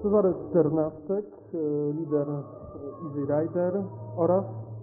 Cezary Czternastek, lider Easy Rider oraz...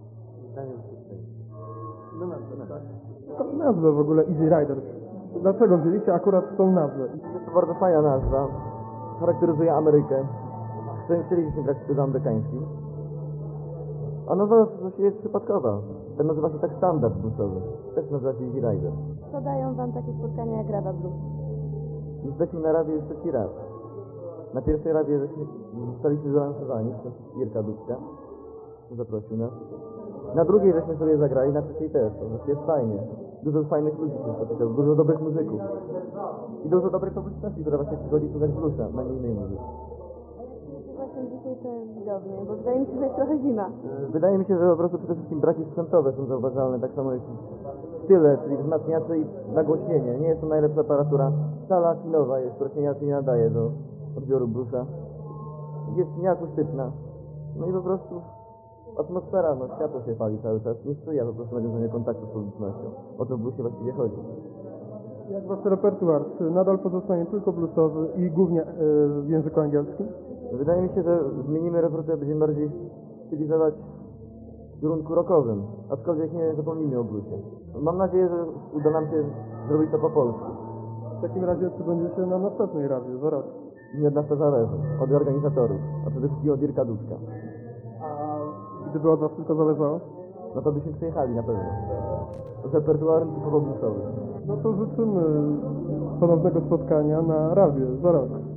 Skąd nazwę w ogóle Easy Rider? Dlaczego wzięliście akurat tą nazwę? Jest to bardzo fajna nazwa. Charakteryzuje Amerykę. Chcieliśmy grać w stylu amerykańskim. A nazwa właściwie jest przypadkowa. Ten nazywa się tak standard bluesowy. Też nazywa się Easy Rider. Co dają wam takie spotkania jak Rada Blues? Jesteśmy na radzie już trzeci raz. Na pierwszej radzie zostaliśmy wylansowani przez Jirka Dudka. Zaprosił nas. Na drugiej żeśmy sobie zagrali, na trzeciej też. To znaczy jest fajnie. Dużo fajnych ludzi się spotyka, dużo dobrych muzyków. I dużo dobrej publiczności, która właśnie przychodzi słuchać bluesa, na nie innej muzyki. Właśnie dzisiaj te widownie, bo wydaje mi się, że jest trochę zima. Wydaje mi się, że po prostu przede wszystkim braki sprzętowe są zauważalne, tak samo jak tyle, czyli wzmacniacze i nagłośnienie. Nie jest to najlepsza aparatura. Sala kinowa jest, która się nie nadaje do odbioru bluesa. Jest nieakustyczna. No i po prostu atmosfera, no światło się pali cały czas, nie sprzyja po prostu nawiązaniu kontaktu z publicznością. O to w bluesie właściwie chodzi. Jak wasz repertuar? Czy nadal pozostanie tylko bluesowy i głównie w języku angielskim? Wydaje mi się, że zmienimy repertuar, będziemy bardziej stylizować w kierunku rockowym, aczkolwiek nie zapomnijmy o bluesie. Mam nadzieję, że uda nam się zrobić to po polsku. W takim razie czy będziecie na następnej radzie za rok? Nie od nas to zależy, od organizatorów, a przede wszystkim od Jirka Dudka. A gdyby od was tylko zależało? No to byśmy przyjechali na pewno. Z repertuarem typowo bluesowym. No to życzymy ponownego spotkania na razie za rok.